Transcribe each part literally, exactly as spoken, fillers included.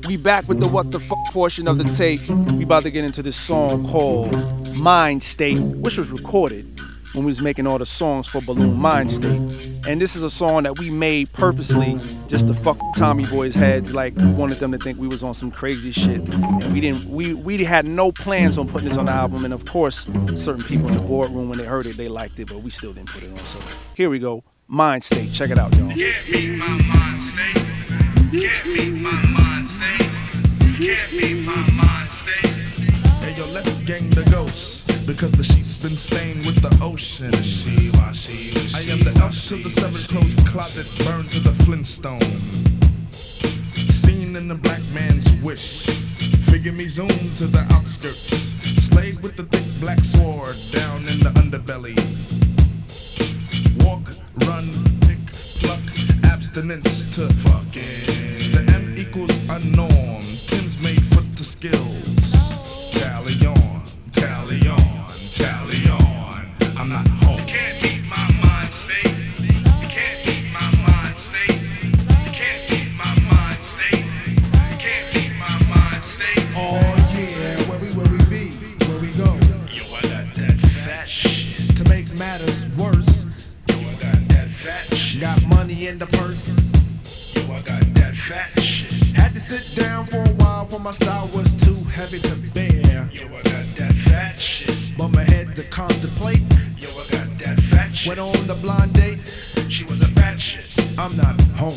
We back with the what the fuck portion of the tape. We about to get into this song called Mind State, which was recorded when we was making all the songs for Balloon Mind State. And this is a song that we made purposely just to fuck with Tommy Boy's heads. Like, we wanted them to think we was on some crazy shit. And we didn't we we had no plans on putting this on the album. And of course, certain people in the boardroom, when they heard it, they liked it, but we still didn't put it on. So here we go. Mind State. Check it out, y'all. Can't beat my mind state. Can't beat my mind state. Can't beat my mind state. Hey yo, let's gang the ghosts. Because the sheet's been stained with the ocean. She, why she, she, I am the elf to the seven closed closet, burned to the Flintstone. Seen in the black man's wish. Figure me zoom to the outskirts. Slayed with the thick black sword down in the underbelly. Walk, run, pick, pluck, abstinence to fucking. The M equals a norm. Tim's made foot to skills. Tally on, tally on, tally on. I'm not home. Can't beat my mind state. You can't beat my mind state. You can't beat my mind state. You can't beat my mind state. Oh yeah, where we where we be, where we go. Yo, I got that fat shit. To make matters worse, Yo, I got that fat shit. got money in the purse. Yo, I got that fat shit. Had to sit down for a while, for my style was too heavy to bear. Yo, I got that fat shit. But my head to contemplate. Yo, I got that fat shit. Went on the blind date. She was a fat shit. I'm not home.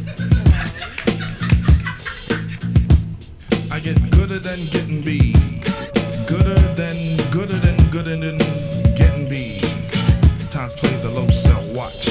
I get gooder than getting B. Gooder than, gooder than, gooder than getting B. Times play the low cell watch.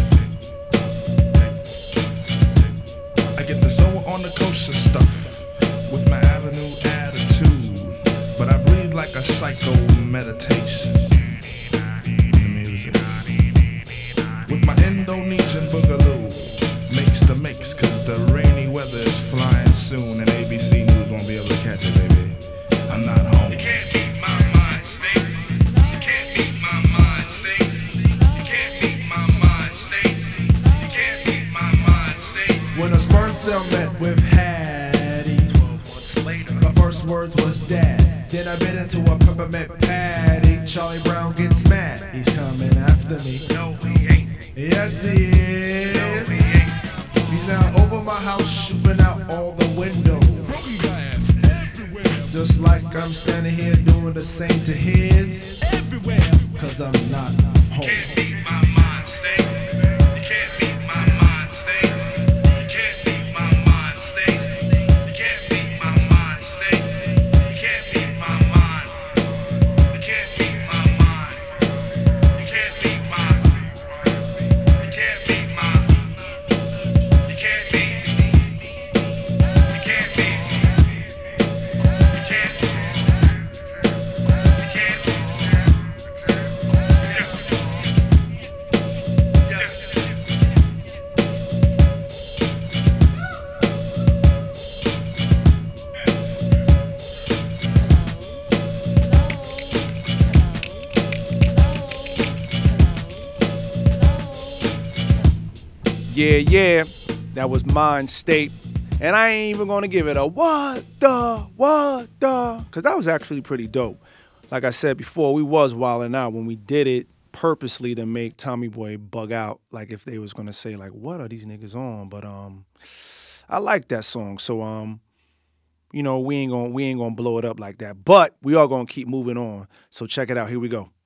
I get the Zoa on the kosher stuff with my avenue attitude. But I breathe like a psycho meditation. The music. With my Indonesian boogaloo. Makes the mix, cause the rainy weather is flying soon. And A B C News won't be able to catch it, baby. I'm not home. You can't beat my mind state. You can't beat my mind state. You can't beat my mind state. You can't beat my mind state. When a sperm cell met with Hattie, Twelve months later. my first words was dad. Then I bit into a peppermint patty. Charlie Brown gets mad. He's coming after me. No, he ain't. Yes, he No, is. he ain't. He's now over my house, shooting out all the windows. Just like I'm standing here doing the same to his. Cause I'm not home. Can't beat my mind state. You can't beat my mind state. You can't beat my mind state. You can't beat my mind state. You can't beat my mind. You can't beat my mind. You can't beat my. You can't beat my. You can't beat. You can't beat. You can't. You can't. Yeah, yeah, that was Mind State. And I ain't even gonna give it a what the, what the, cause that was actually pretty dope. Like I said before, we was wilding out when we did it purposely to make Tommy Boy bug out. Like if they was gonna say like, what are these niggas on? But um, I like that song. So um, you know, we ain't gonna we ain't gonna blow it up like that. But we are gonna keep moving on. So check it out. Here we go.